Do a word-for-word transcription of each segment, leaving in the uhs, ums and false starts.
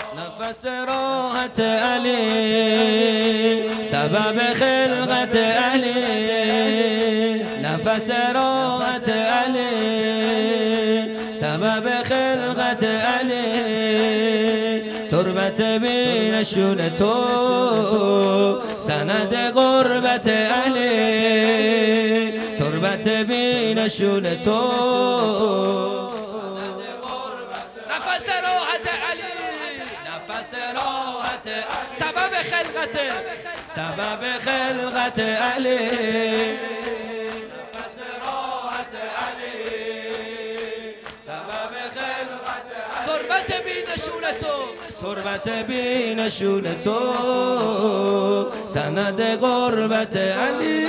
نفس راحت علی سبب خلقت علی، نفس راحت علی سبب خلقت علی، تربت بی نشون تو سند غربت علی، تربت بی نشون تو نفس راحت علی، نفس راحت سبب خلقت سبب خلقت علی، نفس راحت علی سبب خلقت علی، تربت بی نشون تو تربت بی نشون تو سند غربت علی،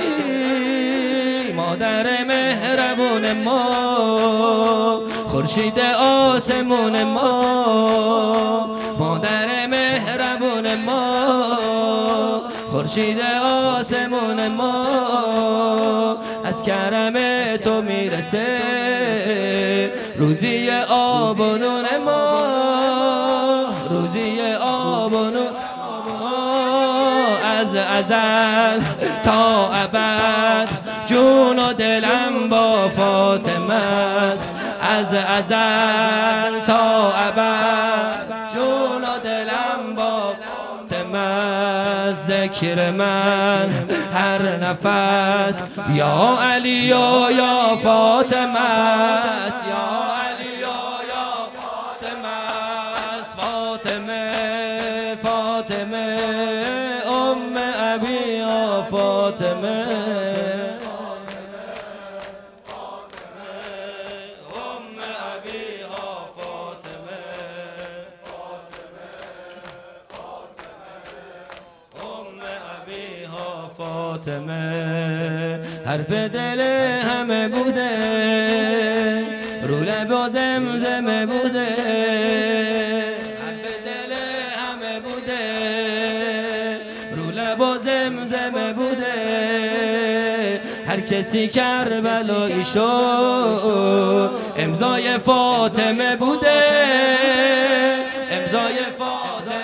مادر مهربون ما خورشید آسمون ما، مادر مهربون ما خورشید آسمون ما، از کرم تو میرسه روزی آب و نون ما، روزی آب و نون ما، از ازل تا ابد جون و دلم با فاطمه است، از ازل تا ابد جون و دلم با فاطمه است، ذکر من هر نفس یا علی و یا فاطمه است، یا علی و یا فاطمه است، فاطمه فاطمه ام ابی یا فاطمه، فاطمه حرف دل همه بوده، رو لب و زمزمه بوده، حرف دل همه بوده، رو لب و زمزمه بوده، هر کسی کربلایی شد امضای فاطمه بوده، امضای فاطمه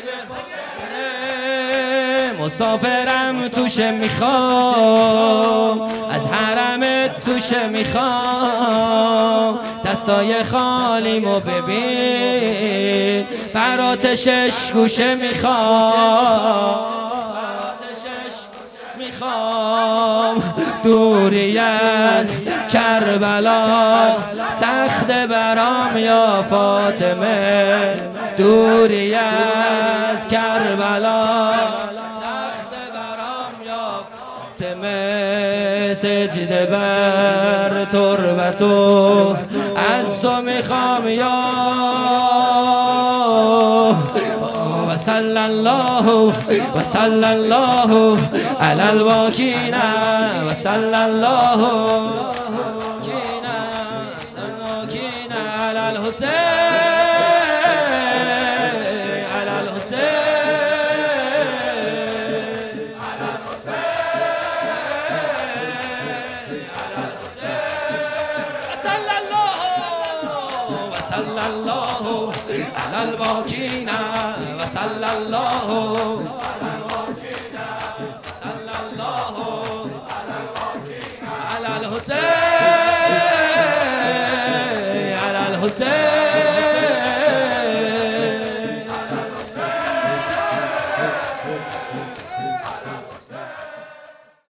مسافرم توشه میخوام، از حرم توشه میخوام، دستای خالیمو ببین برات شش گوشه میخوام، برات شش میخوام، دوری از کربلا سخت برام یا فاطمه، دوری از کربلا سجده بر تربتو از تو میخوام یا و صلی الله و صلی الله علی الواکین و صلی الله علی الحسین صلی الله علی الواکین و صلی الله صلی الله علی الحسین علی الحسین